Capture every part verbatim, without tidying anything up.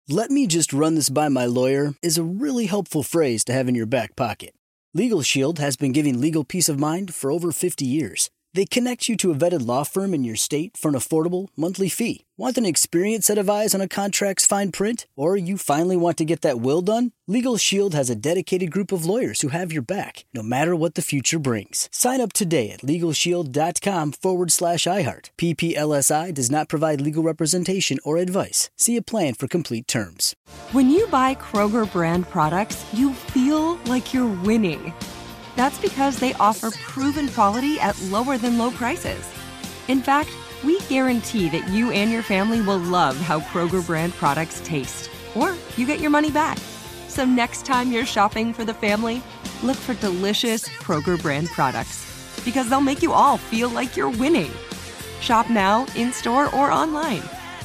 "Let me just run this by my lawyer" is a really helpful phrase to have in your back pocket. Legal Shield has been giving legal peace of mind for over fifty years. They connect you to a vetted law firm in your state for an affordable monthly fee. Want an experienced set of eyes on a contract's fine print? Or you finally want to get that will done? Legal Shield has a dedicated group of lawyers who have your back, no matter what the future brings. Sign up today at LegalShield.com forward slash iHeart. P P L S I does not provide legal representation or advice. See a plan for complete terms. When you buy Kroger brand products, you feel like you're winning. That's because they offer proven quality at lower than low prices. In fact, we guarantee that you and your family will love how Kroger brand products taste, or you get your money back. So next time you're shopping for the family, look for delicious Kroger brand products, because they'll make you all feel like you're winning. Shop now, in-store, or online.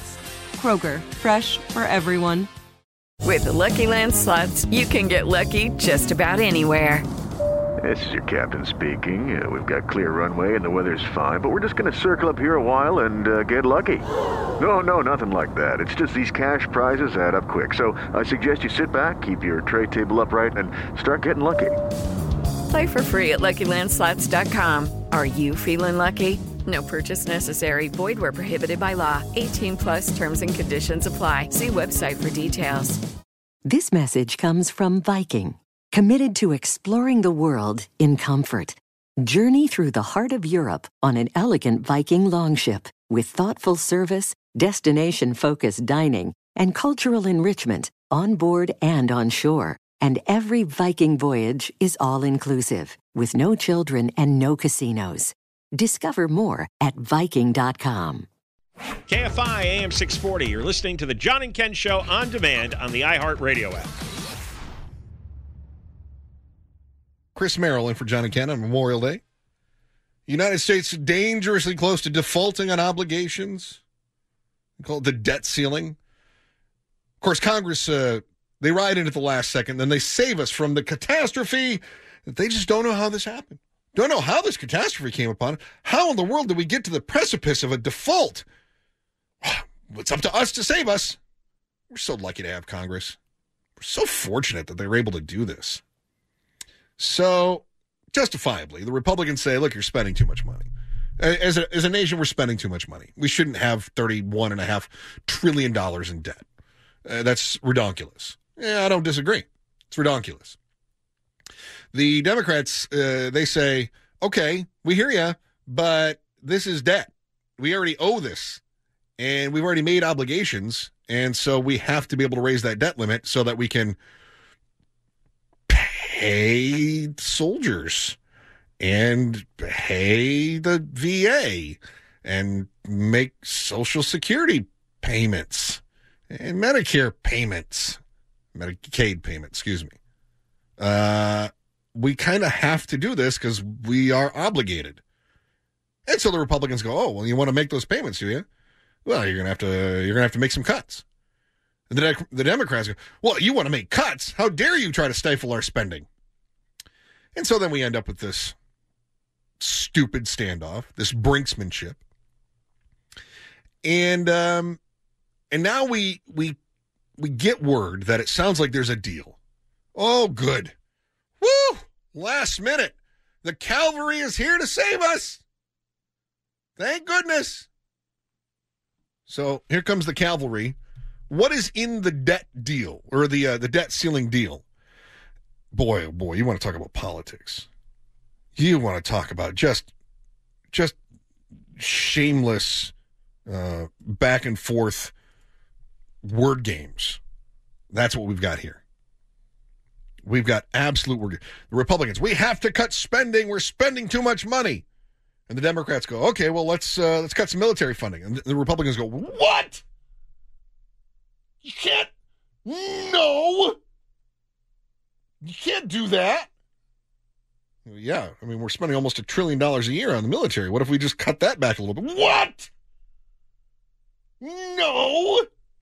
Kroger, fresh for everyone. With the Lucky Land Slots, you can get lucky just about anywhere. This is your captain speaking. Uh, we've got clear runway and the weather's fine, but we're just going to circle up here a while and uh, get lucky. No, no, nothing like that. It's just these cash prizes add up quick. So I suggest you sit back, keep your tray table upright, and start getting lucky. Play for free at Lucky Land Slots dot com. Are you feeling lucky? No purchase necessary. Void where prohibited by law. eighteen plus terms and conditions apply. See website for details. This message comes from Viking, committed to exploring the world in comfort. Journey through the heart of Europe on an elegant Viking longship with thoughtful service, destination-focused dining, and cultural enrichment on board and on shore. And every Viking voyage is all-inclusive, with no children and no casinos. Discover more at Viking dot com. K F I A M six forty. You're listening to the John and Ken Show on demand on the iHeartRadio app. Chris Merrill in for John and Ken on Memorial Day. United States dangerously close to defaulting on obligations. We call it the debt ceiling. Of course, Congress, uh, they ride in at the last second, then they save us from the catastrophe that they just don't know how this happened. Don't know how this catastrophe came upon. How in the world did we get to the precipice of a default? It's up to us to save us. We're so lucky to have Congress. We're so fortunate that they were able to do this. So, justifiably, the Republicans say, look, you're spending too much money. As a, as a nation, we're spending too much money. We shouldn't have thirty-one point five trillion dollars in debt. Uh, that's redonkulous. Yeah, I don't disagree. It's redonkulous. The Democrats, uh, they say, okay, we hear you, but this is debt. We already owe this, and we've already made obligations, and so we have to be able to raise that debt limit so that we can pay soldiers and pay the V A and make Social Security payments and Medicare payments, Medicaid payments, excuse me. Uh, we kind of have to do this because we are obligated. And so the Republicans go, oh, well, you want to make those payments, do you? Well, you're going to have to, you're going to have to make some cuts. And the, the Democrats go, well, you want to make cuts? How dare you try to stifle our spending? And so then we end up with this stupid standoff, this brinksmanship. And um, and now we we we get word that it sounds like there's a deal. Oh, good. Woo! Last minute. The cavalry is here to save us. Thank goodness. So here comes the cavalry. What is in the debt deal or the uh, the debt ceiling deal? Boy, oh boy, you want to talk about politics. You want to talk about just just shameless uh, back and forth word games. That's what we've got here. We've got absolute word. The Republicans, we have to cut spending. We're spending too much money. And the Democrats go, okay, well, let's uh, let's cut some military funding. And the Republicans go, what? You can't. No. You can't do that. Well, yeah, I mean, we're spending almost a trillion dollars a year on the military. What if we just cut that back a little bit? What? No.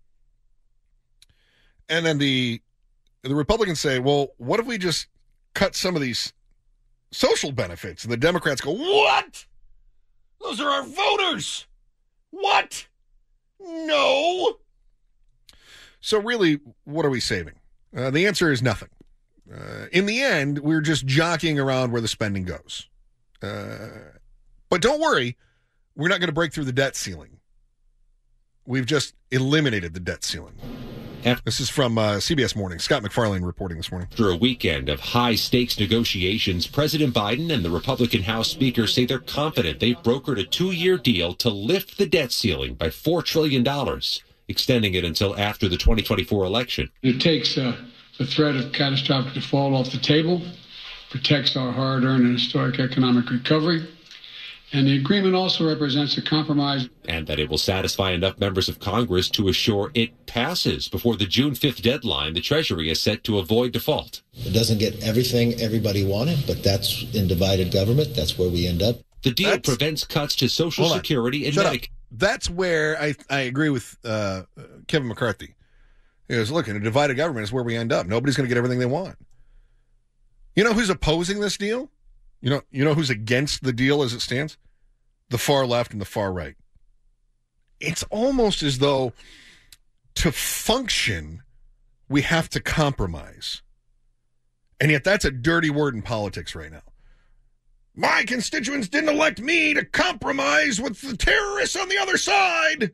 And then the the Republicans say, well, what if we just cut some of these social benefits? And the Democrats go, what? Those are our voters. What? No. So really, what are we saving? Uh, the answer is nothing. Uh, in the end, we're just jockeying around where the spending goes. Uh, but don't worry, we're not going to break through the debt ceiling. We've just eliminated the debt ceiling. This is from uh, C B S Morning. Scott McFarlane reporting this morning. After a weekend of high-stakes negotiations, President Biden and the Republican House Speaker say they're confident they've brokered a two-year deal to lift the debt ceiling by four trillion dollars, extending it until after the twenty twenty-four election. It takes uh, the threat of catastrophic default off the table, protects our hard-earned and historic economic recovery, and the agreement also represents a compromise. And that it will satisfy enough members of Congress to assure it passes before the June fifth deadline the Treasury has set to avoid default. It doesn't get everything everybody wanted, but that's in divided government. That's where we end up. The deal that's, prevents cuts to Social Security and Medicare. That's where I, I agree with uh, Kevin McCarthy. He goes, look, in a divided government is where we end up. Nobody's going to get everything they want. You know who's opposing this deal? You know, you know who's against the deal as it stands? The far left and the far right. It's almost as though to function, we have to compromise. And yet that's a dirty word in politics right now. My constituents didn't elect me to compromise with the terrorists on the other side.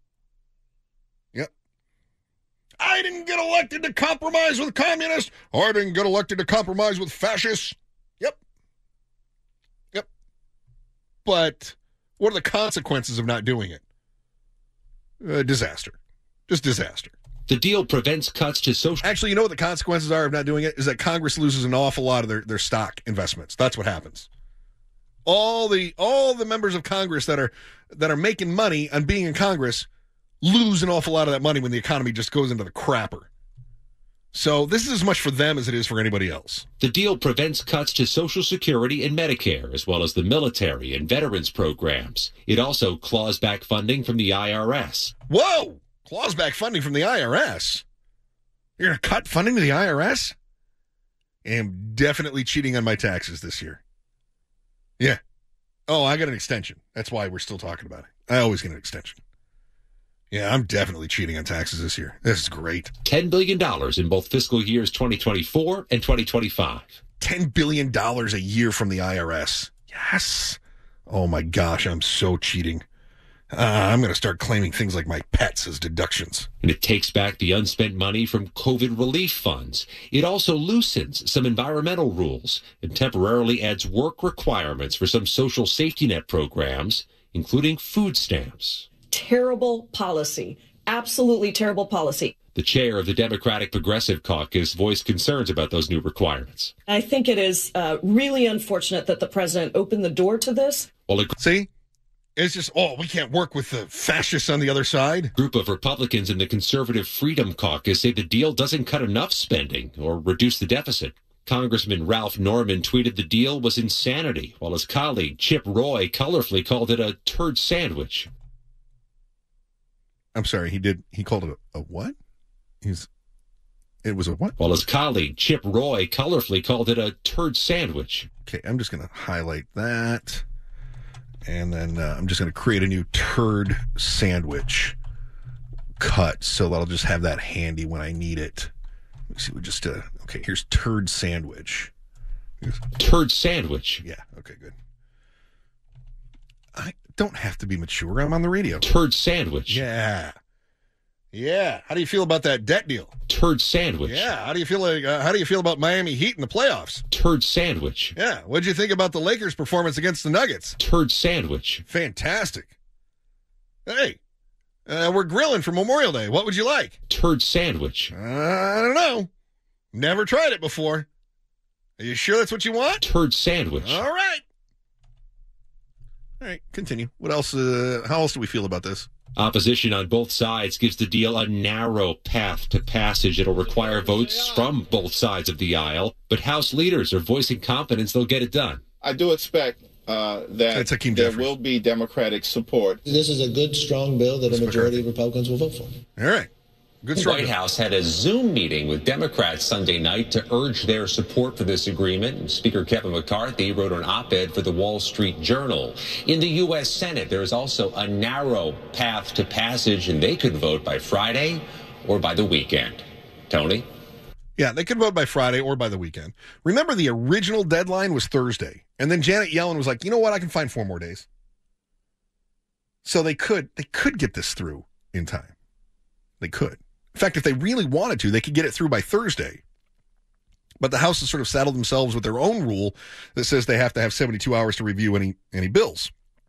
Yep. I didn't get elected to compromise with communists. Or I didn't get elected to compromise with fascists. Yep. Yep. But what are the consequences of not doing it? Uh, disaster. Just disaster. The deal prevents cuts to social... Actually, you know what the consequences are of not doing it? Is that Congress loses an awful lot of their, their stock investments. That's what happens. All the all the members of Congress that are that are making money on being in Congress lose an awful lot of that money when the economy just goes into the crapper. So this is as much for them as it is for anybody else. The deal prevents cuts to Social Security and Medicare, as well as the military and veterans programs. It also claws back funding from the I R S. Whoa! Claws back funding from the I R S? You're going to cut funding to the I R S? I am definitely cheating on my taxes this year. Yeah. Oh, I got an extension. That's why we're still talking about it. I always get an extension. Yeah, I'm definitely cheating on taxes this year. This is great. ten billion dollars in both fiscal years twenty twenty-four and twenty twenty-five. ten billion dollars a year from the I R S. Yes. Oh, my gosh, I'm so cheating. Uh, I'm going to start claiming things like my pets as deductions. And it takes back the unspent money from COVID relief funds. It also loosens some environmental rules and temporarily adds work requirements for some social safety net programs, including food stamps. Terrible policy. Absolutely terrible policy. The chair of the Democratic Progressive Caucus voiced concerns about those new requirements. I think it is uh, really unfortunate that the president opened the door to this. Well, it- See? It's just, oh, we can't work with the fascists on the other side. A group of Republicans in the Conservative Freedom Caucus say the deal doesn't cut enough spending or reduce the deficit. Congressman Ralph Norman tweeted the deal was insanity, while his colleague Chip Roy colorfully called it a turd sandwich. I'm sorry, he did, he called it a, a what? He's, it was a what? While his colleague Chip Roy colorfully called it a turd sandwich. Okay, I'm just going to highlight that. And then uh, I'm just going to create a new turd sandwich cut, so I'll just have that handy when I need it. Let me see, we just, uh, okay, here's turd sandwich. Here's... Turd sandwich. Yeah, okay, good. I don't have to be mature. I'm on the radio. Turd sandwich. Yeah. Yeah. How do you feel about that debt deal? Turd sandwich. Yeah. How do you feel like, uh, how do you feel about Miami Heat in the playoffs? Turd sandwich. Yeah. What'd you think about the Lakers' performance against the Nuggets? Turd sandwich. Fantastic. Hey, uh, we're grilling for Memorial Day. What would you like? Turd sandwich. Uh, I don't know. Never tried it before. Are you sure that's what you want? Turd sandwich. All right. All right, continue. What else? Uh, how else do we feel about this? Opposition on both sides gives the deal a narrow path to passage. It'll require votes from both sides of the aisle, but House leaders are voicing confidence they'll get it done. I do expect uh, that there Jeffries. will be Democratic support. This is a good, strong bill that a majority of Republicans will vote for. All right. Good the White House had a Zoom meeting with Democrats Sunday night to urge their support for this agreement. Speaker Kevin McCarthy wrote an op-ed for the Wall Street Journal. In the U S Senate, there is also a narrow path to passage, and they could vote by Friday or by the weekend. Tony? Yeah, they could vote by Friday or by the weekend. Remember, the original deadline was Thursday. And then Janet Yellen was like, you know what? I can find four more days. So they could they could get this through in time. They could. In fact, if they really wanted to, they could get it through by Thursday. But the House has sort of saddled themselves with their own rule that says they have to have seventy-two hours to review any any bills.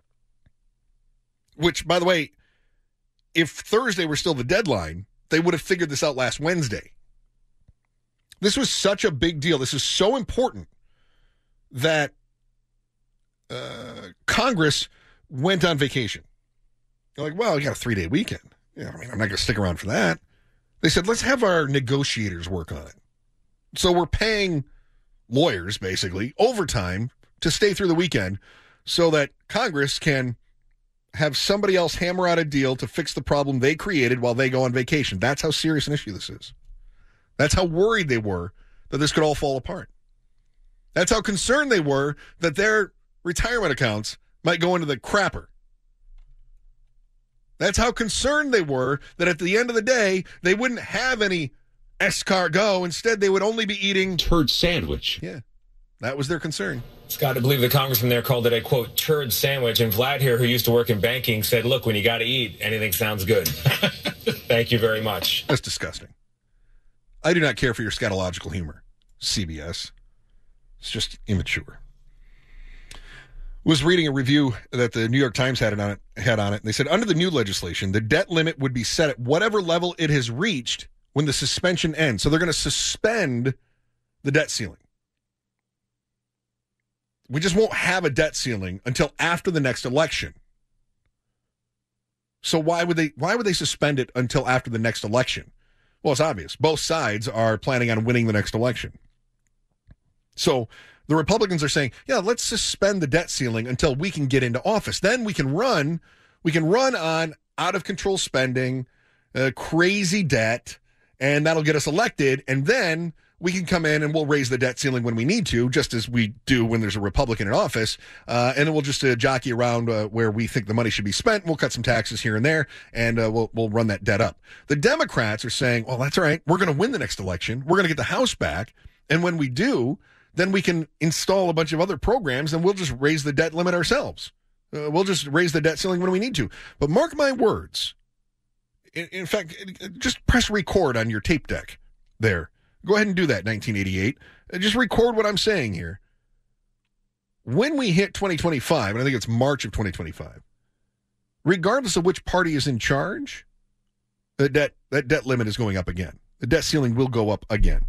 Which, by the way, if Thursday were still the deadline, they would have figured this out last Wednesday. This was such a big deal. This is so important that uh, Congress went on vacation. They're like, well, you got a three-day weekend. Yeah, I mean, I'm not going to stick around for that. They said, let's have our negotiators work on it. So we're paying lawyers, basically, overtime to stay through the weekend so that Congress can have somebody else hammer out a deal to fix the problem they created while they go on vacation. That's how serious an issue this is. That's how worried they were that this could all fall apart. That's how concerned they were that their retirement accounts might go into the crapper. That's how concerned they were that at the end of the day, they wouldn't have any escargot. Instead, they would only be eating turd sandwich. Yeah, that was their concern. Scott, I believe the congressman there called it a, quote, turd sandwich. And Vlad here, who used to work in banking, said, look, when you got to eat, anything sounds good. Thank you very much. That's disgusting. I do not care for your scatological humor, C B S. It's just immature. Was reading a review that the New York Times had on it, had on it. And they said, under the new legislation, the debt limit would be set at whatever level it has reached when the suspension ends. So they're going to suspend the debt ceiling. We just won't have a debt ceiling until after the next election. So why would they why would they suspend it until after the next election? Well, it's obvious. Both sides are planning on winning the next election. So the Republicans are saying, yeah, let's suspend the debt ceiling until we can get into office. Then we can run, we can run on out of control spending, uh, crazy debt, and that'll get us elected. And then we can come in and we'll raise the debt ceiling when we need to, just as we do when there's a Republican in office. Uh, and then we'll just uh, jockey around uh, where we think the money should be spent. We'll cut some taxes here and there, and uh, we'll we'll run that debt up. The Democrats are saying, well, that's all right. We're going to win the next election. We're going to get the House back. And when we do, then we can install a bunch of other programs, and we'll just raise the debt limit ourselves. Uh, we'll just raise the debt ceiling when we need to. But mark my words. In, in fact, just press record on your tape deck there. Go ahead and do that, nineteen eighty-eight. Just record what I'm saying here. When we hit twenty twenty-five, and I think it's March of twenty twenty-five, regardless of which party is in charge, the debt, that debt limit is going up again. The debt ceiling will go up again.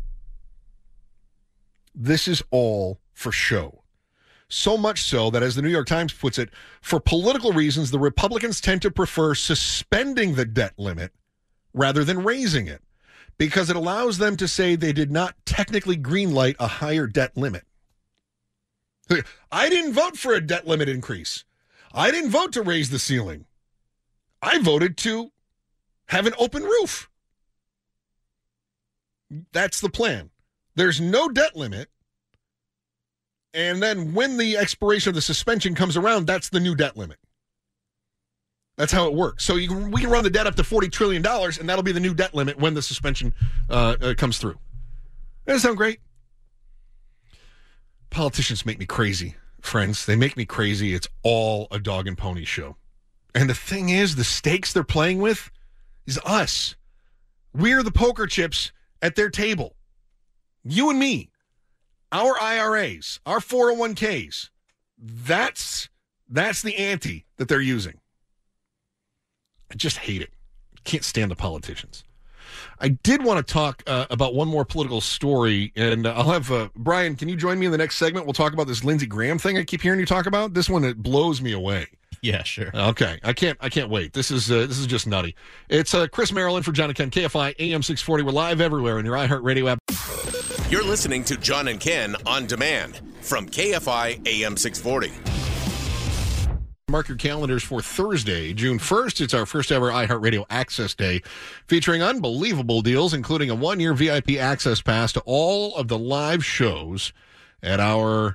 This is all for show. So much so that, as the New York Times puts it, for political reasons, the Republicans tend to prefer suspending the debt limit rather than raising it, because it allows them to say they did not technically greenlight a higher debt limit. I didn't vote for a debt limit increase. I didn't vote to raise the ceiling. I voted to have an open roof. That's the plan. There's no debt limit. And then when the expiration of the suspension comes around, that's the new debt limit. That's how it works. So you can, we can run the debt up to forty trillion dollars, and that'll be the new debt limit when the suspension uh, uh, comes through. Doesn't that sound great? Politicians make me crazy, friends. They make me crazy. It's all a dog and pony show. And the thing is, the stakes they're playing with is us. We're the poker chips at their table. You and me. Our I R As, our four oh one k's. That's, that's the ante that they're using. I just hate it. Can't stand the politicians. I did want to talk uh, about one more political story, and uh, I'll have uh, Brian, can you join me in the next segment? We'll talk about this Lindsey Graham thing I keep hearing you talk about. This one, it blows me away. Yeah, sure. Okay, I can't. I can't wait. This is uh, this is just nutty. It's uh, Chris Maryland for John and Ken, K F I A M six forty. We're live everywhere in your iHeartRadio app. You're listening to John and Ken on demand from K F I A M six forty. Mark your calendars for Thursday, June first. It's our first ever iHeartRadio Access Day, featuring unbelievable deals, including a one-year V I P access pass to all of the live shows at our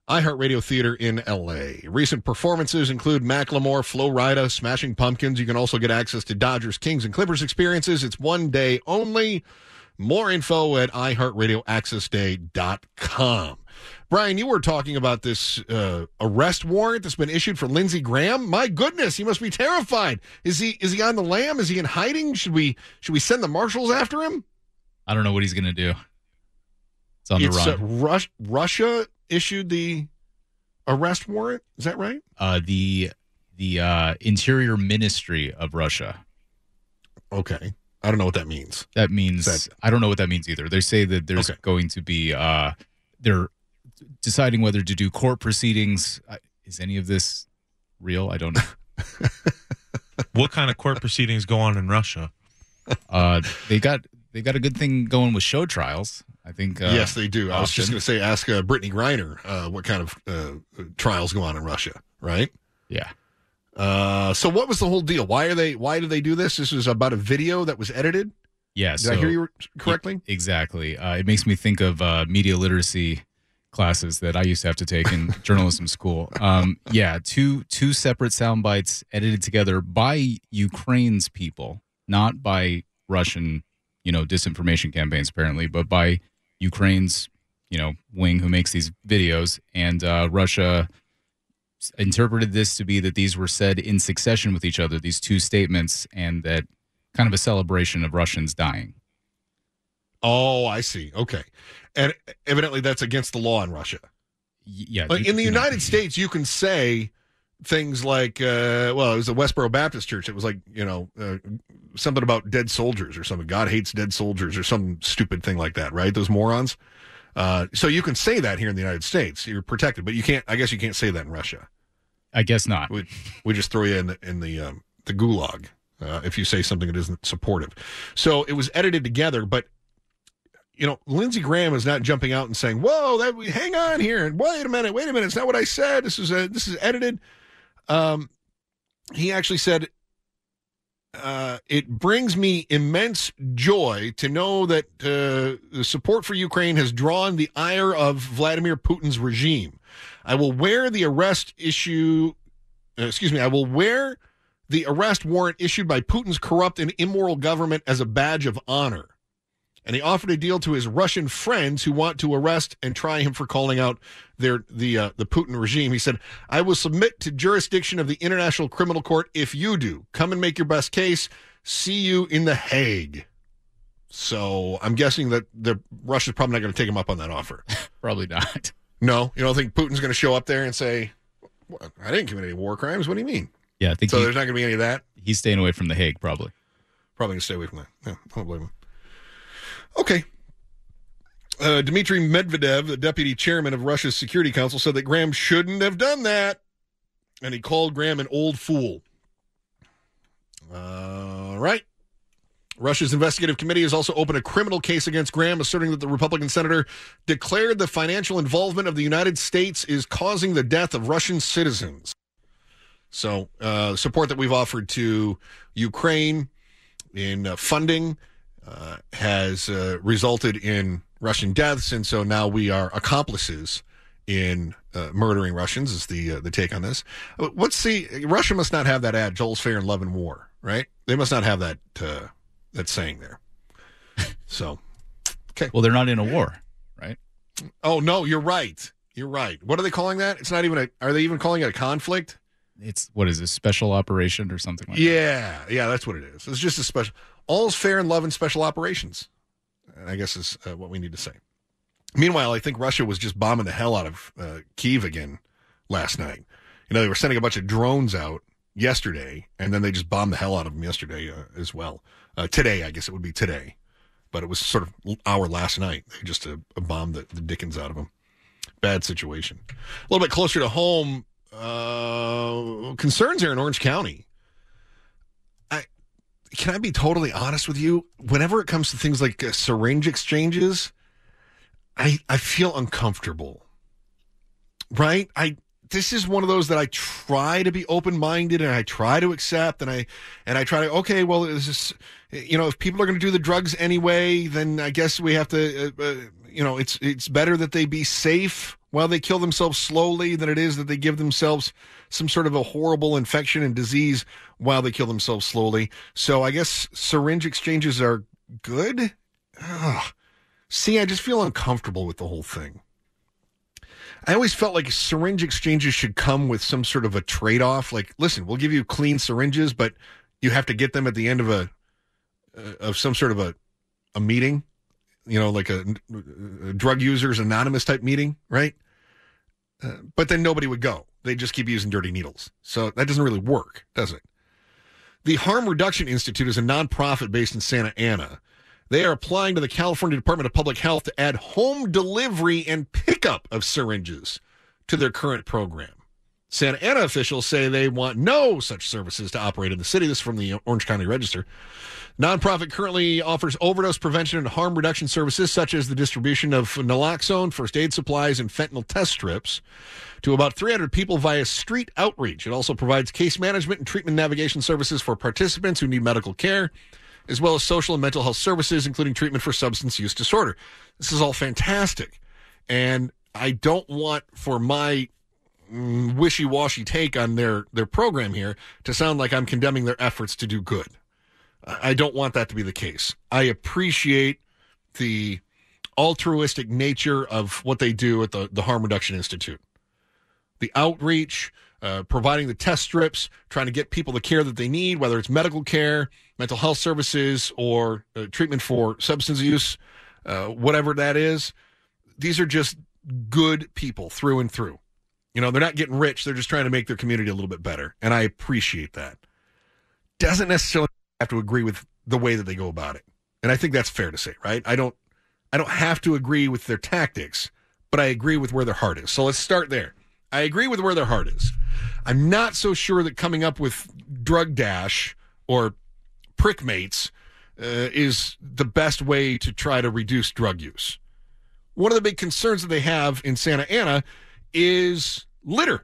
iHeartRadio Theater in L A. Recent performances include Macklemore, Flo Rida, Smashing Pumpkins. You can also get access to Dodgers, Kings, and Clippers experiences. It's one day only. More info at i heart radio access day dot com. Brian, you were talking about this uh, arrest warrant that's been issued for Lindsey Graham. My goodness, he must be terrified. Is he is he on the lam? Is he in hiding? Should we should we send the marshals after him? I don't know what he's going to do. It's on it's, the run. Uh, Rus- Russia issued the arrest warrant. Is that right? Uh, the the uh, Interior Ministry of Russia. Okay. I don't know what that means. That means that, I don't know what that means either. They say that there's okay. going to be uh, they're deciding whether to do court proceedings. Is any of this real? I don't know. What kind of court proceedings go on in Russia? Uh, they got they got a good thing going with show trials. I think. Uh, yes, they do. I was often. just going to say, ask uh, Brittany Griner uh, what kind of uh, trials go on in Russia, right? Yeah. Uh, so what was the whole deal? Why are they? Why did they do this? This was about a video that was edited. Yeah. Did so, I hear you correctly? Exactly. Uh, it makes me think of uh, media literacy classes that I used to have to take in journalism school. Um, yeah, two two separate sound bites edited together by Ukraine's people, not by Russian, you know, disinformation campaigns apparently, but by Ukraine's, you know, wing who makes these videos. And uh, Russia interpreted this to be that these were said in succession with each other, these two statements, and that kind of a celebration of Russians dying. Oh, I see. Okay. And evidently that's against the law in Russia. Yeah. Like in the United States, you can say things like, uh, well, it was the Westboro Baptist Church. It was like, you know, uh, something about dead soldiers or something. God hates dead soldiers or some stupid thing like that, right? Those morons. Uh, so you can say that here in the United States. You're protected, but you can't, I guess you can't say that in Russia. I guess not. We, we just throw you in the, in the, um, the gulag uh, if you say something that isn't supportive. So it was edited together, but you know, Lindsey Graham is not jumping out and saying, "Whoa, that hang on here and wait a minute, wait a minute, it's not what I said. This is a, this is edited." Um, he actually said, uh, "It brings me immense joy to know that uh, the support for Ukraine has drawn the ire of Vladimir Putin's regime. I will wear the arrest issue. Uh, excuse me. I will wear the arrest warrant issued by Putin's corrupt and immoral government as a badge of honor." And he offered a deal to his Russian friends who want to arrest and try him for calling out their the uh, the Putin regime. He said, "I will submit to jurisdiction of the International Criminal Court if you do. Come and make your best case. See you in The Hague." So I'm guessing that the Russia's probably not going to take him up on that offer. Probably not. No, you don't think Putin's going to show up there and say, well, "I didn't commit any war crimes"? What do you mean? Yeah, I think so. He, there's not going to be any of that. He's staying away from The Hague, probably. Probably going to stay away from that. Yeah, I don't blame him. Okay. Uh, Dmitry Medvedev, the deputy chairman of Russia's Security Council, said that Graham shouldn't have done that. And he called Graham an old fool. All uh, right. Russia's investigative committee has also opened a criminal case against Graham, asserting that the Republican senator declared the financial involvement of the United States is causing the death of Russian citizens. So, uh, support that we've offered to Ukraine in uh, funding Uh, has uh, resulted in Russian deaths, and so now we are accomplices in uh, murdering Russians. Is the uh, the take on this? What's the Russia must not have that ad? All's fair in love and war, right? They must not have that uh, that saying there. So, okay. Well, they're not in a war, right? Oh no, you're right. You're right. What are they calling that? It's not even a. Are they even calling it a conflict? It's what is this, special operation or something like yeah, that? Yeah, yeah, that's what it is. It's just a special. All's fair in love and special operations, I guess is uh, what we need to say. Meanwhile, I think Russia was just bombing the hell out of uh, Kyiv again last night. You know, they were sending a bunch of drones out yesterday, and then they just bombed the hell out of them yesterday uh, as well. Uh, today, I guess it would be today, but it was sort of our last night. They just uh, bombed the, the dickens out of them. Bad situation. A little bit closer to home, uh, concerns here in Orange County. Can I be totally honest with you? Whenever it comes to things like uh, syringe exchanges, I I feel uncomfortable. Right? I this is one of those that I try to be open-minded and I try to accept and I and I try to okay, well, is this, you know, if people are going to do the drugs anyway, then I guess we have to uh, uh, you know, it's it's better that they be safe while they kill themselves slowly than it is that they give themselves some sort of a horrible infection and disease while they kill themselves slowly. So I guess syringe exchanges are good. Ugh. See, I just feel uncomfortable with the whole thing. I always felt like syringe exchanges should come with some sort of a trade-off. Like, listen, we'll give you clean syringes, but you have to get them at the end of a uh, of some sort of a a meeting, you know, like a, a drug users anonymous type meeting, right? Uh, but then nobody would go. They just keep using dirty needles. So that doesn't really work, does it? The Harm Reduction Institute is a nonprofit based in Santa Ana. They are applying to the California Department of Public Health to add home delivery and pickup of syringes to their current program. Santa Ana officials say they want no such services to operate in the city. This is from the Orange County Register. Nonprofit currently offers overdose prevention and harm reduction services such as the distribution of naloxone, first aid supplies, and fentanyl test strips to about three hundred people via street outreach. It also provides case management and treatment navigation services for participants who need medical care, as well as social and mental health services, including treatment for substance use disorder. This is all fantastic. And I don't want for my mm, wishy-washy take on their, their program here to sound like I'm condemning their efforts to do good. I don't want that to be the case. I appreciate the altruistic nature of what they do at the, the Harm Reduction Institute. The outreach, uh, providing the test strips, trying to get people the care that they need, whether it's medical care, mental health services, or uh, treatment for substance use, uh, whatever that is. These are just good people through and through. You know, they're not getting rich. They're just trying to make their community a little bit better. And I appreciate that. Doesn't necessarily have to agree with the way that they go about it. And I think that's fair to say, right? I don't I don't have to agree with their tactics, but I agree with where their heart is. So let's start there. I agree with where their heart is. I'm not so sure that coming up with drug dash or prickmates uh, is the best way to try to reduce drug use. One of the big concerns that they have in Santa Ana is litter.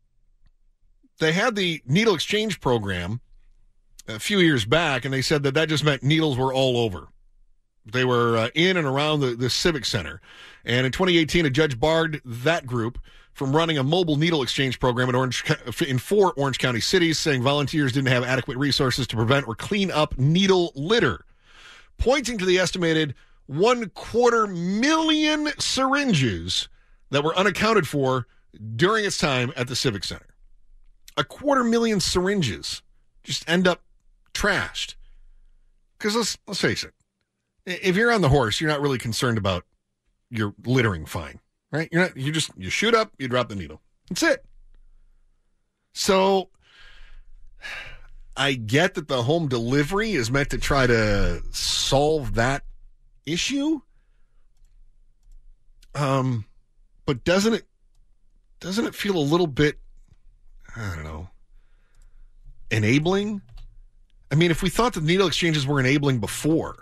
They had the needle exchange program a few years back, and they said that that just meant needles were all over. They were uh, in and around the, the Civic Center. And in twenty eighteen, a judge barred that group from running a mobile needle exchange program in, Orange, in four Orange County cities, saying volunteers didn't have adequate resources to prevent or clean up needle litter, pointing to the estimated one quarter million syringes that were unaccounted for during its time at the Civic Center. A quarter million syringes just end up trashed. Because let's, let's face it, if you're on the horse, you're not really concerned about your littering fine, right? You're not, you just, you shoot up, you drop the needle. That's it. So I get that the home delivery is meant to try to solve that issue. Um, but doesn't it, doesn't it feel a little bit, I don't know, enabling? I mean, if we thought that needle exchanges were enabling before,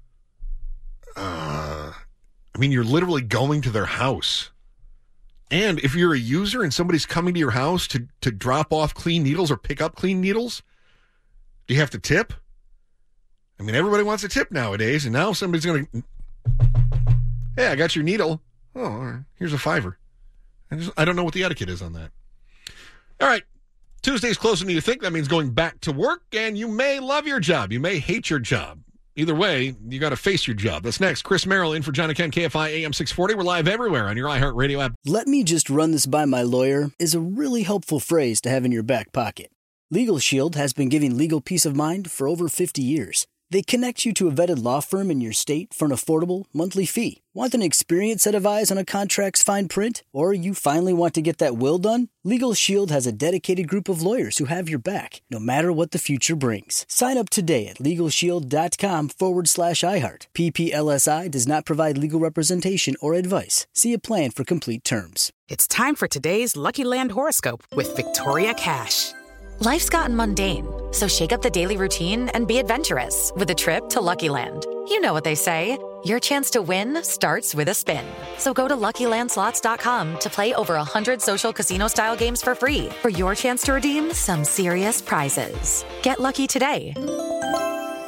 uh, I mean, you're literally going to their house. And if you're a user and somebody's coming to your house to, to drop off clean needles or pick up clean needles, do you have to tip? I mean, everybody wants a tip nowadays, and now somebody's going to, hey, I got your needle. Oh, all right, here's a fiver. I, just, I don't know what the etiquette is on that. All right. Tuesday's closer than you think. That means going back to work, and you may love your job. You may hate your job. Either way, you got to face your job. That's next. Chris Merrill in for John and Ken, K F I A M six forty. We're live everywhere on your iHeartRadio app. Let me just run this by my lawyer is a really helpful phrase to have in your back pocket. Legal Shield has been giving legal peace of mind for over fifty years. They connect you to a vetted law firm in your state for an affordable monthly fee. Want an experienced set of eyes on a contract's fine print? Or you finally want to get that will done? Legal Shield has a dedicated group of lawyers who have your back, no matter what the future brings. Sign up today at LegalShield.com forward slash iHeart. P P L S I does not provide legal representation or advice. See a plan for complete terms. It's time for today's Lucky Land horoscope with Victoria Cash. Life's gotten mundane, so shake up the daily routine and be adventurous with a trip to Lucky Land. You know what they say, your chance to win starts with a spin. So go to Lucky Land Slots dot com to play over one hundred social casino-style games for free for your chance to redeem some serious prizes. Get lucky today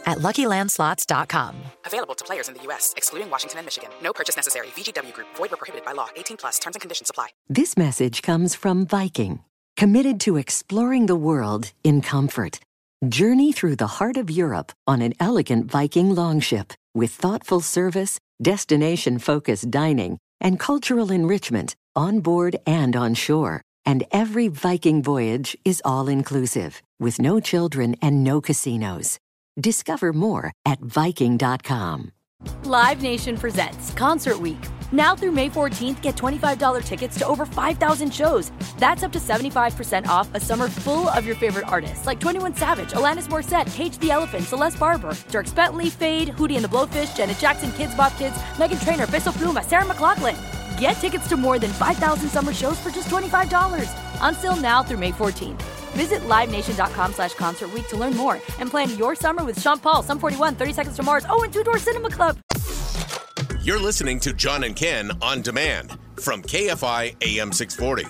at Lucky Land Slots dot com. Available to players in the U S, excluding Washington and Michigan. No purchase necessary. V G W Group. Void where prohibited by law. eighteen plus. Terms and conditions apply. This message comes from Viking, committed to exploring the world in comfort. Journey through the heart of Europe on an elegant Viking longship with thoughtful service, destination-focused dining, and cultural enrichment on board and on shore. And every Viking voyage is all-inclusive, with no children and no casinos. Discover more at Viking dot com. Live Nation presents Concert Week. Now through May fourteenth, get twenty-five dollars tickets to over five thousand shows. That's up to seventy-five percent off a summer full of your favorite artists like twenty-one Savage, Alanis Morissette, Cage the Elephant, Celeste Barber, Dierks Bentley, Fade, Hootie and the Blowfish, Janet Jackson, Kids Bop Kids, Meghan Trainor, Peso Pluma, Sarah McLachlan. Get tickets to more than five thousand summer shows for just twenty-five dollars. Until now through May fourteenth. Visit live nation dot com slash concert week to learn more and plan your summer with Sean Paul, Sum forty-one, thirty Seconds to Mars, oh, and Two Door Cinema Club. You're listening to John and Ken on demand from K F I A M six forty.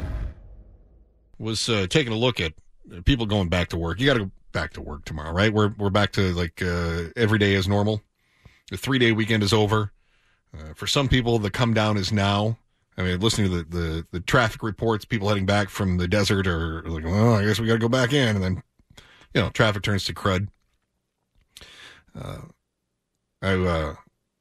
Was uh, taking a look at people going back to work. You got to go back to work tomorrow, right? We're we're back to like uh, every day is normal. The three-day weekend is over. Uh, for some people, the come down is now. I mean, listening to the, the, the traffic reports, people heading back from the desert are like, well, I guess we got to go back in. And then, you know, traffic turns to crud. Uh, I uh,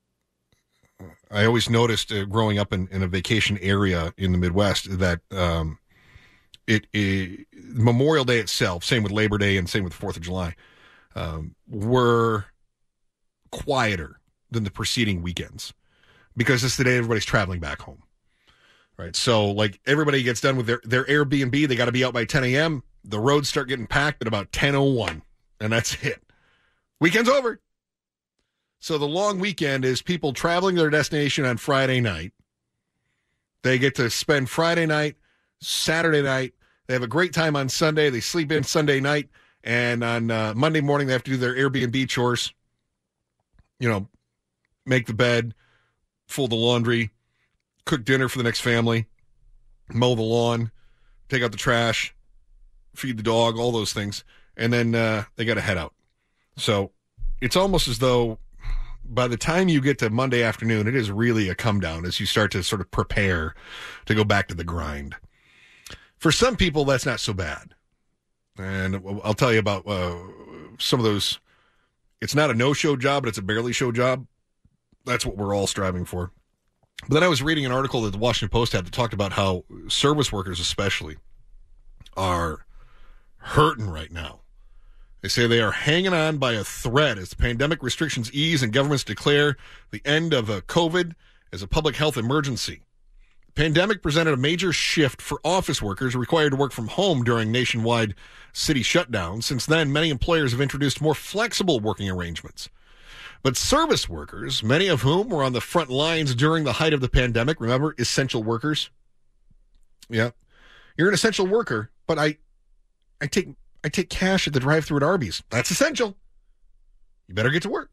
I always noticed uh, growing up in, in a vacation area in the Midwest that um, it, it Memorial Day itself, same with Labor Day and same with fourth of July, um, were quieter than the preceding weekends because it's the day everybody's traveling back home. Right, so like everybody gets done with their, their Airbnb, they got to be out by ten a.m. The roads start getting packed at about ten oh one, and that's it. Weekend's over. So the long weekend is people traveling to their destination on Friday night. They get to spend Friday night, Saturday night. They have a great time on Sunday. They sleep in Sunday night, and on uh, Monday morning they have to do their Airbnb chores. You know, make the bed, fold the laundry, cook dinner for the next family, mow the lawn, take out the trash, feed the dog, all those things. And then uh, they got to head out. So it's almost as though by the time you get to Monday afternoon, it is really a come down as you start to sort of prepare to go back to the grind. For some people, that's not so bad. And I'll tell you about uh, some of those. It's not a no-show job, but it's a barely show job. That's what we're all striving for. But then I was reading an article that the Washington Post had that talked about how service workers especially are hurting right now. They say they are hanging on by a thread as the pandemic restrictions ease and governments declare the end of a COVID as a public health emergency. The pandemic presented a major shift for office workers required to work from home during nationwide city shutdowns. Since then, many employers have introduced more flexible working arrangements. But service workers, many of whom were on the front lines during the height of the pandemic, remember, essential workers? Yeah. You're an essential worker, but I I take I take cash at the drive-thru at Arby's. That's essential. You better get to work.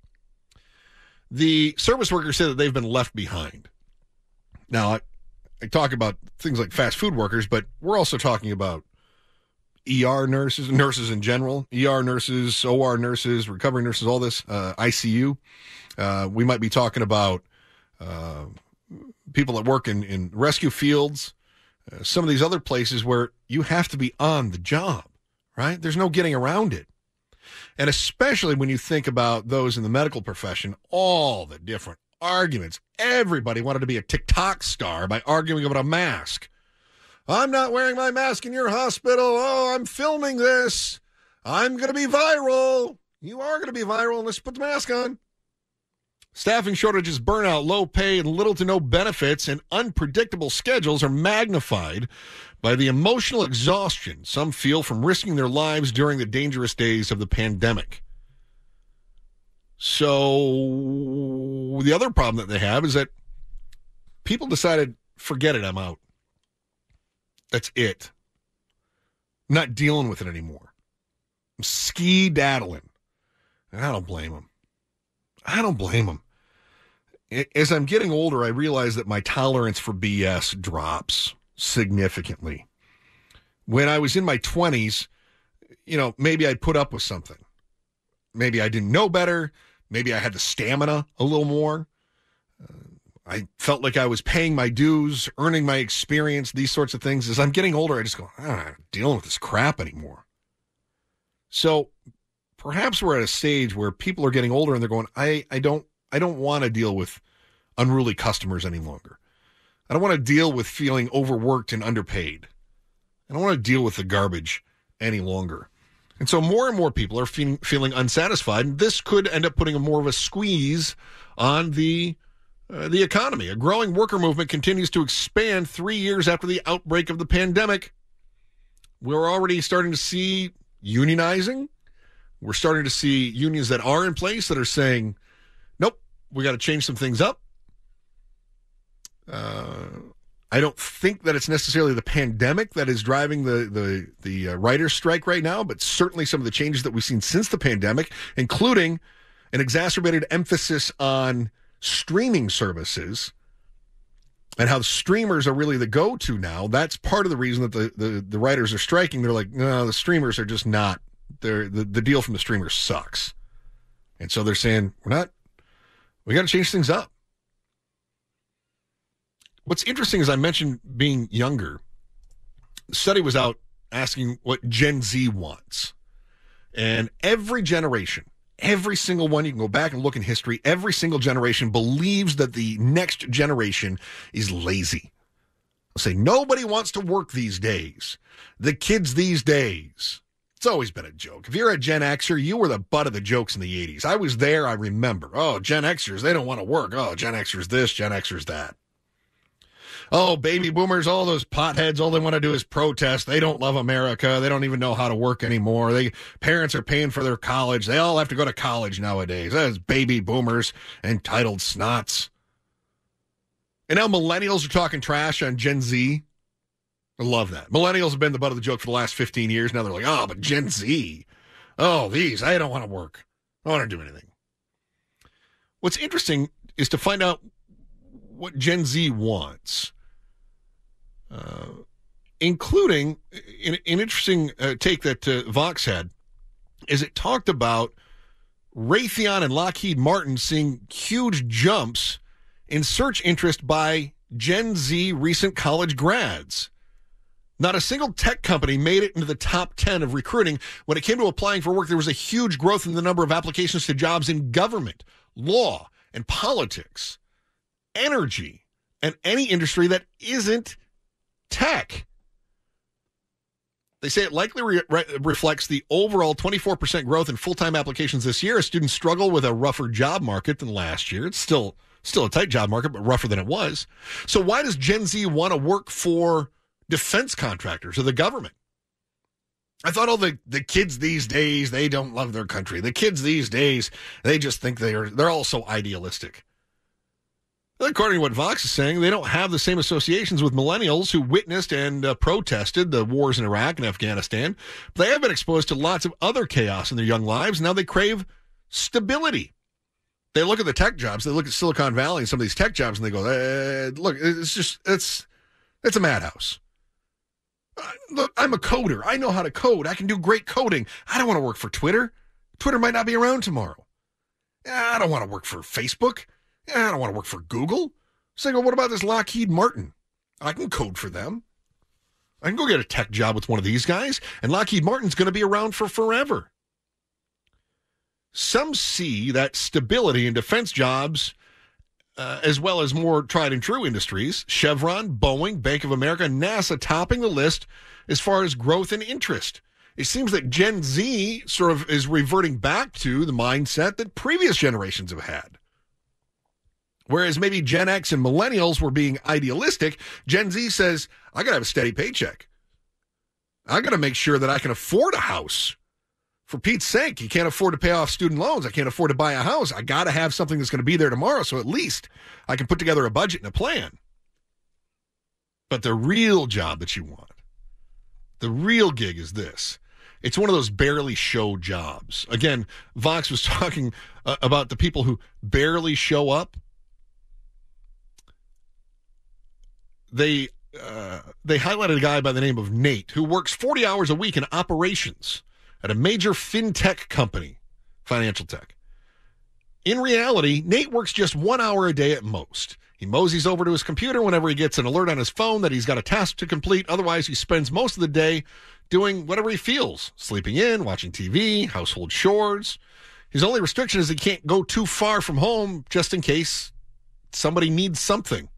The service workers say that they've been left behind. Now, I, I talk about things like fast food workers, but we're also talking about E R nurses, nurses in general, E R nurses, O R nurses, recovery nurses, all this, uh, I C U. Uh, we might be talking about uh, people that work in, in rescue fields, uh, some of these other places where you have to be on the job, right? There's no getting around it. And especially when you think about those in the medical profession, all the different arguments. Everybody wanted to be a TikTok star by arguing about a mask. I'm not wearing my mask in your hospital. Oh, I'm filming this. I'm going to be viral. You are going to be viral unless you put the mask on. Staffing shortages, burnout, low pay, and little to no benefits, and unpredictable schedules are magnified by the emotional exhaustion some feel from risking their lives during the dangerous days of the pandemic. So the other problem that they have is that people decided, forget it, I'm out. That's it. I'm not dealing with it anymore. I'm ski-daddling. And I don't blame them. I don't blame them. As I'm getting older, I realize that my tolerance for B S drops significantly. When I was in my twenties, you know, maybe I'd put up with something. maybe I didn't know better. Maybe I had the stamina a little more. Uh, I felt like I was paying my dues, earning my experience, these sorts of things. As I'm getting older, I just go, I'm not dealing with this crap anymore. So perhaps we're at a stage where people are getting older and they're going, I, I don't I don't want to deal with unruly customers any longer. I don't want to deal with feeling overworked and underpaid. I don't want to deal with the garbage any longer. And so more and more people are fe- feeling unsatisfied, and this could end up putting a more of a squeeze on the uh, the economy. A growing worker movement continues to expand three years after the outbreak of the pandemic. We're already starting to see unionizing. We're starting to see unions that are in place that are saying, nope, we got to change some things up. Uh, I don't think that it's necessarily the pandemic that is driving the the the uh, writers' strike right now, but certainly some of the changes that we've seen since the pandemic, including an exacerbated emphasis on streaming services and how streamers are really the go-to now. That's part of the reason that the, the, the writers are striking. They're like, no, the streamers are just not. They're, the, the deal from the streamers sucks. And so they're saying, we're not, we got to change things up. What's interesting is I mentioned being younger. The study was out asking what Gen Z wants. And every generation, every single one, you can go back and look in history, every single generation believes that the next generation is lazy. They'll say, nobody wants to work these days. The kids these days. It's always been a joke. If you're a Gen Xer, you were the butt of the jokes in the eighties. I was there, I remember. Oh, Gen Xers, they don't want to work. Oh, Gen Xers this, Gen Xers that. Oh, baby boomers, all those potheads, all they want to do is protest. They don't love America. They don't even know how to work anymore. They parents are paying for their college. They all have to go to college nowadays. That's baby boomers, entitled snots. And now millennials are talking trash on Gen Z. I love that. Millennials have been the butt of the joke for the last fifteen years. Now they're like, oh, but Gen Z. Oh, these, I don't want to work. I don't want to do anything. What's interesting is to find out what Gen Z wants. Uh, including an, an interesting uh, take that uh, Vox had, is it talked about Raytheon and Lockheed Martin seeing huge jumps in search interest by Gen Z recent college grads. Not a single tech company made it into the top ten of recruiting. When it came to applying for work, there was a huge growth in the number of applications to jobs in government, law, and politics, energy, and any industry that isn't tech. They say it likely re- re- reflects the overall twenty-four percent growth in full-time applications this year. As students struggle with a rougher job market than last year. It's still still a tight job market, but rougher than it was. So why does Gen Z want to work for defense contractors or the government? I thought all the, the kids these days, they don't love their country. The kids these days, they just think they're they're all so idealistic. According to what Vox is saying, they don't have the same associations with millennials who witnessed and uh, protested the wars in Iraq and Afghanistan. But they have been exposed to lots of other chaos in their young lives. Now they crave stability. They look at the tech jobs. They look at Silicon Valley and some of these tech jobs, and they go, eh, look, it's just, it's, it's a madhouse. Uh, look, I'm a coder. I know how to code. I can do great coding. I don't want to work for Twitter. Twitter might not be around tomorrow. I don't want to work for Facebook. I don't want to work for Google. So I go, what about this Lockheed Martin? I can code for them. I can go get a tech job with one of these guys, and Lockheed Martin's going to be around for forever. Some see that stability in defense jobs, uh, as well as more tried and true industries, Chevron, Boeing, Bank of America, NASA topping the list as far as growth and interest. It seems that Gen Z sort of is reverting back to the mindset that previous generations have had. Whereas maybe Gen X and millennials were being idealistic, Gen Z says, I got to have a steady paycheck. I got to make sure that I can afford a house. For Pete's sake, you can't afford to pay off student loans. I can't afford to buy a house. I got to have something that's going to be there tomorrow, so at least I can put together a budget and a plan. But the real job that you want, the real gig is this. It's one of those barely show jobs. Again, Vox was talking uh, about the people who barely show up. They uh, they highlighted a guy by the name of Nate who works forty hours a week in operations at a major fintech company. financial tech. In reality, Nate works just one hour a day at most. He moseys over to his computer whenever he gets an alert on his phone that he's got a task to complete. Otherwise, he spends most of the day doing whatever he feels, sleeping in, watching T V, household chores. His only restriction is he can't go too far from home just in case somebody needs something.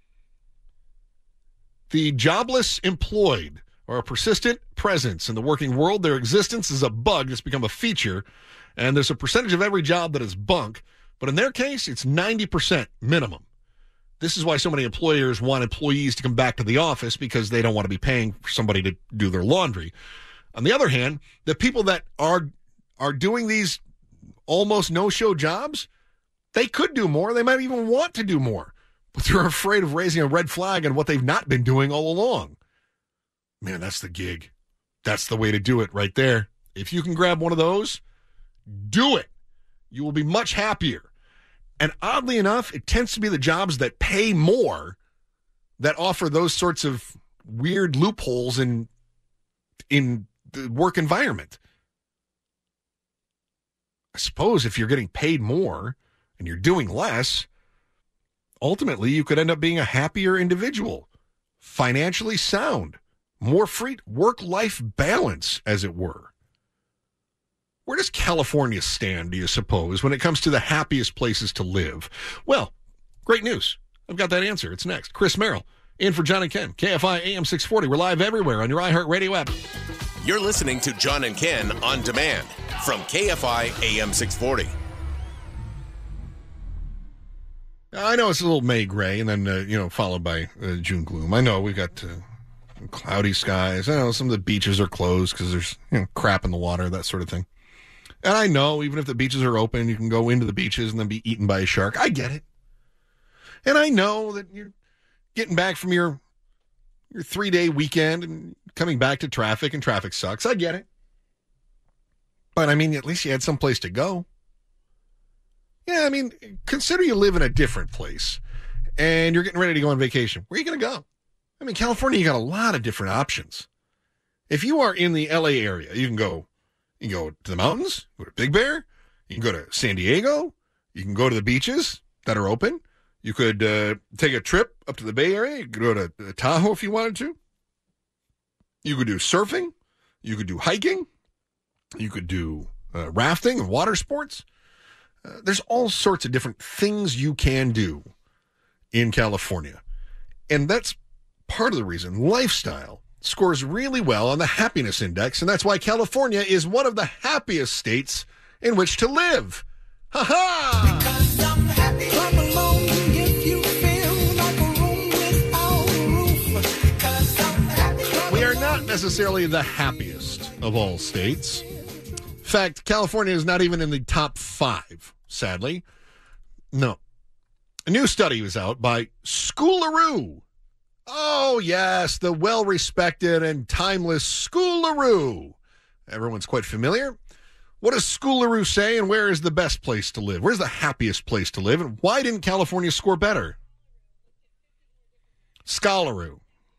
The jobless employed are a persistent presence in the working world. Their existence is a bug that's become a feature, and there's a percentage of every job that is bunk, but in their case, it's ninety percent minimum. This is why so many employers want employees to come back to the office, because they don't want to be paying for somebody to do their laundry. On the other hand, the people that are are doing these almost no-show jobs, they could do more. They might even want to do more, but they're afraid of raising a red flag on what they've not been doing all along. Man, that's the gig. That's the way to do it right there. If you can grab one of those, do it. You will be much happier. And oddly enough, it tends to be the jobs that pay more that offer those sorts of weird loopholes in in the work environment. I suppose if you're getting paid more and you're doing less, ultimately you could end up being a happier individual, financially sound, more free, work-life balance, as it were. Where does California stand, do you suppose, when it comes to the happiest places to live? Well, great news. I've got that answer. It's next. Chris Merrill, in for John and Ken. K F I A M six forty. We're live everywhere on your iHeartRadio app. You're listening to John and Ken on demand from K F I A M six forty. I know it's a little May gray and then, uh, you know, followed by uh, June gloom. I know we've got uh, cloudy skies. I know some of the beaches are closed because there's, you know, crap in the water, that sort of thing. And I know, even if the beaches are open, you can go into the beaches and then be eaten by a shark. I get it. And I know that you're getting back from your your three-day weekend and coming back to traffic, and traffic sucks. I get it. But, I mean, at least you had some place to go. Yeah, I mean, consider you live in a different place, and you're getting ready to go on vacation. Where are you going to go? I mean, California, you got a lot of different options. If you are in the L A area, you can go You can go to the mountains, go to Big Bear. You can go to San Diego. You can go to the beaches that are open. You could uh, take a trip up to the Bay Area. You could go to uh, Tahoe if you wanted to. You could do surfing. You could do hiking. You could do uh, rafting and water sports. Uh, there's all sorts of different things you can do in California. And that's part of the reason lifestyle scores really well on the happiness index, and that's why California is one of the happiest states in which to live. Ha ha! Because I'm happy. Clap along if you feel like a room without a roof. Because I'm happy. We are not necessarily the happiest of all states. In fact, California is not even in the top five, sadly. No. A new study was out by Schoolaroo. Oh, yes, the well-respected and timeless Schoolaroo. Everyone's quite familiar. What does Schoolaroo say, and where is the best place to live? Where's the happiest place to live, and why didn't California score better? Scholaroo.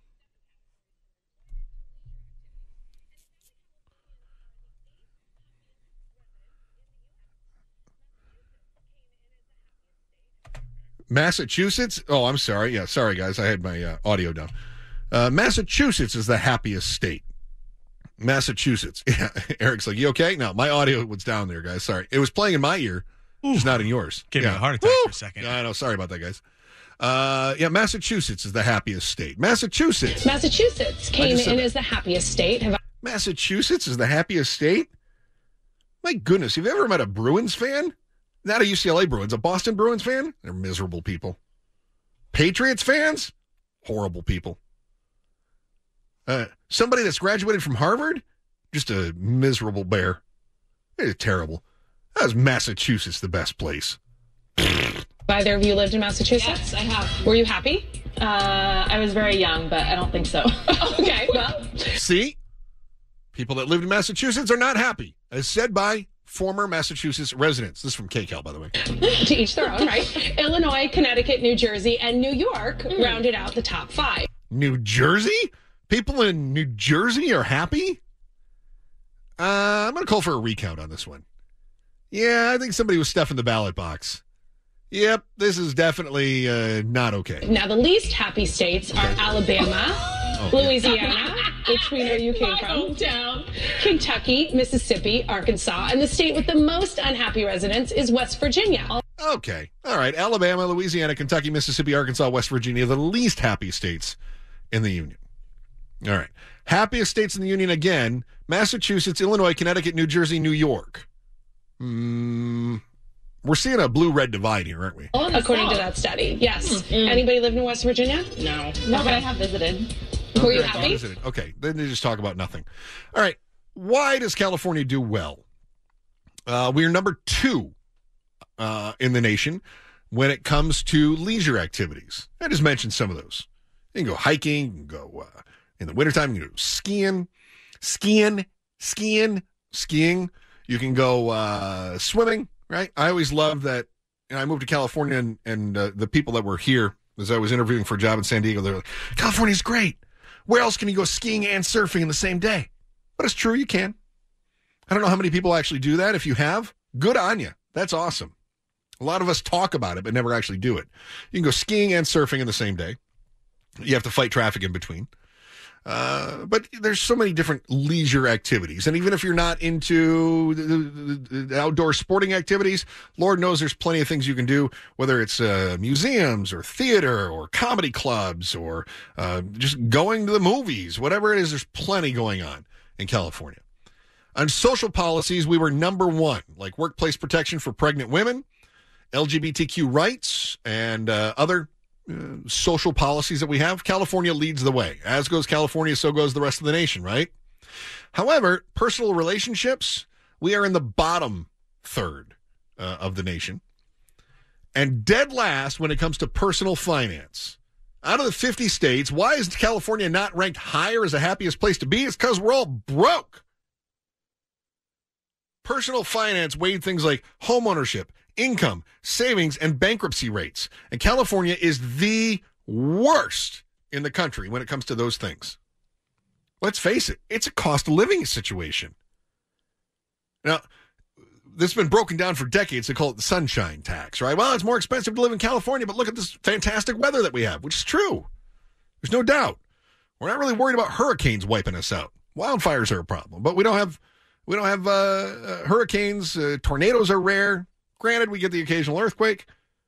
Massachusetts? Oh, I'm sorry. Yeah, sorry, guys. I had my uh, audio down. Uh, Massachusetts is the happiest state. Massachusetts. Yeah, Eric's like, you okay? No, my audio was down there, guys. Sorry. It was playing in my ear, just not in yours. Gave yeah. me a heart attack Woo! for a second. Yeah, I know. Sorry about that, guys. Uh, yeah, Massachusetts is the happiest state. Massachusetts. Massachusetts came in as the happiest state. Have I- Massachusetts is the happiest state? My goodness. Have you ever met a Bruins fan? Not a U C L A Bruins, a Boston Bruins fan? They're miserable people. Patriots fans? Horrible people. Uh, somebody that's graduated from Harvard? Just a miserable bear. It's terrible. How's Massachusetts the best place? Either of you lived in Massachusetts? Yes, I have. Were you happy? Uh, I was very young, but I don't think so. Okay, well. See? People that lived in Massachusetts are not happy, as said by former Massachusetts residents. This is from K Cal, by the way. To each their own, right? Illinois, Connecticut, New Jersey, and New York mm. rounded out the top five. New Jersey? People in New Jersey are happy? Uh, I'm going to call for a recount on this one. Yeah, I think somebody was stuffing the ballot box. Yep, this is definitely uh, not okay. Now, the least happy states are Alabama, oh, Louisiana, which we know you came from, hometown, Kentucky, Mississippi, Arkansas, and the state with the most unhappy residents is West Virginia. Okay. All right. Alabama, Louisiana, Kentucky, Mississippi, Arkansas, West Virginia, the least happy states in the union. All right. Happiest states in the union again, Massachusetts, Illinois, Connecticut, New Jersey, New York. Hmm. We're seeing a blue-red divide here, aren't we? According to that study, yes. Mm-hmm. Anybody lived in West Virginia? No. No, but I have visited. Were you Okay, happy? visited. Okay, then they just talk about nothing. All right, why does California do well? Uh, we are number two uh, in the nation when it comes to leisure activities. I just mentioned some of those. You can go hiking, you can go uh, in the wintertime, you can go skiing, skiing, skiing, skiing. You can go uh, swimming. Right. I always loved that. You know, I moved to California, and, and uh, the people that were here, as I was interviewing for a job in San Diego, they're like, California's great. Where else can you go skiing and surfing in the same day? But it's true, you can. I don't know how many people actually do that. If you have, good on you. That's awesome. A lot of us talk about it, but never actually do it. You can go skiing and surfing in the same day. You have to fight traffic in between. Uh, but there's so many different leisure activities. And even if you're not into the, the, the outdoor sporting activities, Lord knows there's plenty of things you can do, whether it's uh, museums or theater or comedy clubs or uh, just going to the movies, whatever it is, there's plenty going on in California. On social policies, we were number one, like workplace protection for pregnant women, L G B T Q rights, and uh, other Uh, social policies that we have. California leads the way. As goes California, so goes the rest of the nation, right? However, personal relationships, we are in the bottom third uh, of the nation. And dead last when it comes to personal finance. Out of the fifty states, why is California not ranked higher as the happiest place to be? It's because we're all broke. Personal finance weighed things like home ownership, income, savings, and bankruptcy rates. And California is the worst in the country when it comes to those things. Let's face it, it's a cost of living situation. Now, this has been broken down for decades. They call it the sunshine tax, right? Well, it's more expensive to live in California, but look at this fantastic weather that we have, which is true. There's no doubt. We're not really worried about hurricanes wiping us out. Wildfires are a problem, but we don't have we don't have uh, uh, hurricanes. Uh, tornadoes are rare. Granted, we get the occasional earthquake,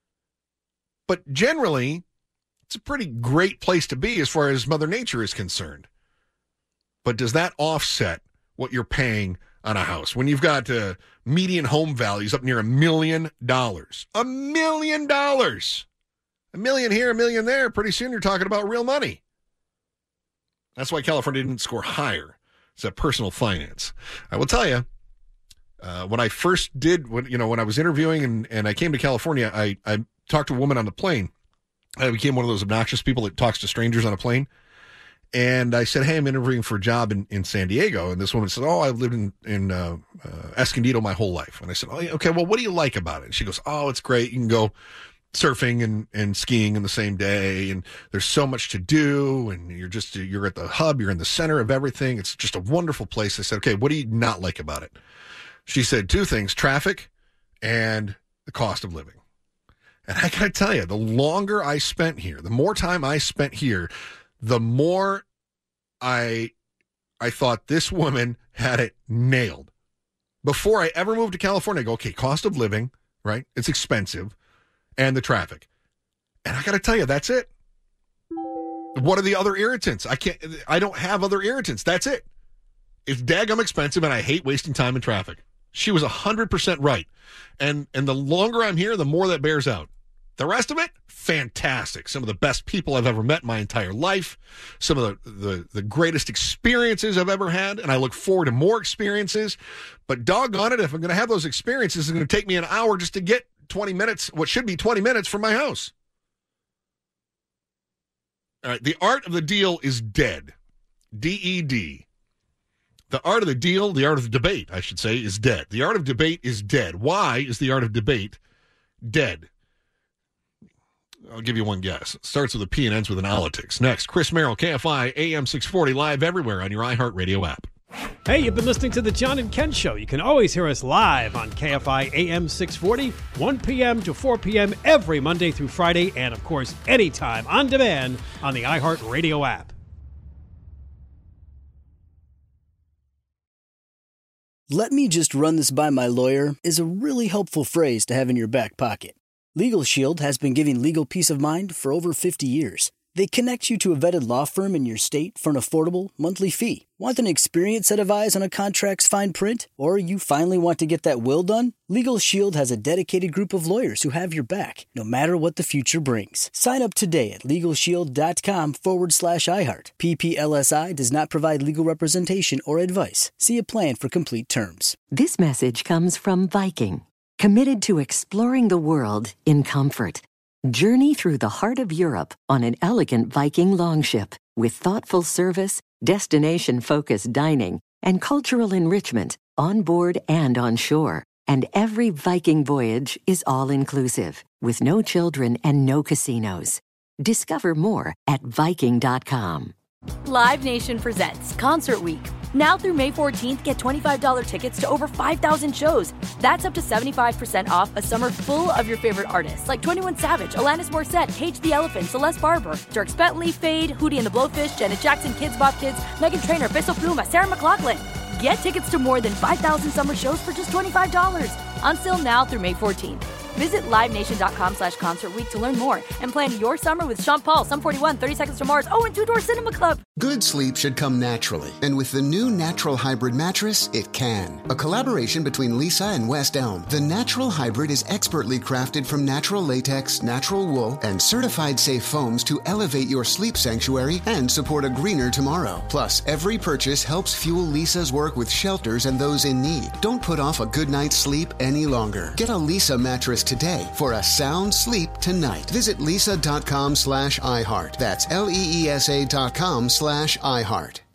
but generally, it's a pretty great place to be as far as Mother Nature is concerned. But does that offset what you're paying on a house? When you've got uh, median home values up near a million dollars. A million dollars! A million here, a million there. Pretty soon you're talking about real money. That's why California didn't score higher. It's that personal finance. I will tell you, Uh, when I first did, when, you know, when I was interviewing and, and I came to California, I, I talked to a woman on the plane. I became one of those obnoxious people that talks to strangers on a plane. And I said, hey, I'm interviewing for a job in, in San Diego. And this woman said, oh, I've lived in, in uh, uh, Escondido my whole life. And I said, oh, okay, well, what do you like about it? And she goes, oh, it's great. You can go surfing and, and skiing in the same day. And there's so much to do. And you're just, you're at the hub. You're in the center of everything. It's just a wonderful place. I said, okay, what do you not like about it? She said two things, traffic and the cost of living. And I got to tell you, the longer I spent here, the more time I spent here, the more I I thought this woman had it nailed. Before I ever moved to California, I go, okay, cost of living, right? It's expensive, and the traffic. And I got to tell you, that's it. What are the other irritants? I can't, I don't have other irritants. That's it. It's daggum expensive, and I hate wasting time in traffic. She was one hundred percent right. And and the longer I'm here, the more that bears out. The rest of it, fantastic. Some of the best people I've ever met in my entire life. Some of the, the, the greatest experiences I've ever had, and I look forward to more experiences. But doggone it, if I'm going to have those experiences, it's going to take me an hour just to get twenty minutes, what should be twenty minutes from my house. All right, the art of the deal is dead. D E D. The art of the deal, the art of the debate, I should say, is dead. The art of debate is dead. Why is the art of debate dead? I'll give you one guess. It starts with a P and ends with an politics. Next, Chris Merrill, K F I, A M six forty, live everywhere on your iHeartRadio app. Hey, you've been listening to the John and Ken Show. You can always hear us live on K F I A M six forty, one p.m. to four p.m. every Monday through Friday, and of course, anytime on demand on the iHeartRadio app. "Let me just run this by my lawyer" is a really helpful phrase to have in your back pocket. Legal Shield has been giving legal peace of mind for over fifty years. They connect you to a vetted law firm in your state for an affordable monthly fee. Want an experienced set of eyes on a contract's fine print? Or you finally want to get that will done? Legal Shield has a dedicated group of lawyers who have your back, no matter what the future brings. Sign up today at LegalShield.com forward slash iHeart. P P L S I does not provide legal representation or advice. See a plan for complete terms. This message comes from Viking, committed to exploring the world in comfort. Journey through the heart of Europe on an elegant Viking longship with thoughtful service, destination-focused dining, and cultural enrichment on board and on shore. And every Viking voyage is all-inclusive, with no children and no casinos. Discover more at Viking dot com. Live Nation presents Concert Week. Now through May fourteenth, get twenty-five dollars tickets to over five thousand shows. That's up to seventy-five percent off a summer full of your favorite artists like twenty-one Savage, Alanis Morissette, Cage the Elephant, Celeste Barber, Dierks Bentley, Fade, Hootie and the Blowfish, Janet Jackson, Kids Bop Kids, Meghan Trainor, Peso Pluma, Sarah McLachlan. Get tickets to more than five thousand summer shows for just twenty-five dollars. Until now through May fourteenth. Visit LiveNation.com slash Concert Week to learn more and plan your summer with Sean Paul, Sum forty-one, thirty Seconds to Mars, oh, and Two Door Cinema Club. Good sleep should come naturally, and with the new Natural Hybrid mattress, it can. A collaboration between Lisa and West Elm, the Natural Hybrid is expertly crafted from natural latex, natural wool, and certified safe foams to elevate your sleep sanctuary and support a greener tomorrow. Plus, every purchase helps fuel Lisa's work with shelters and those in need. Don't put off a good night's sleep any longer. Get a Lisa mattress today for a sound sleep tonight. Visit lisa.com slash iHeart. That's L E E S A dot com slash iHeart.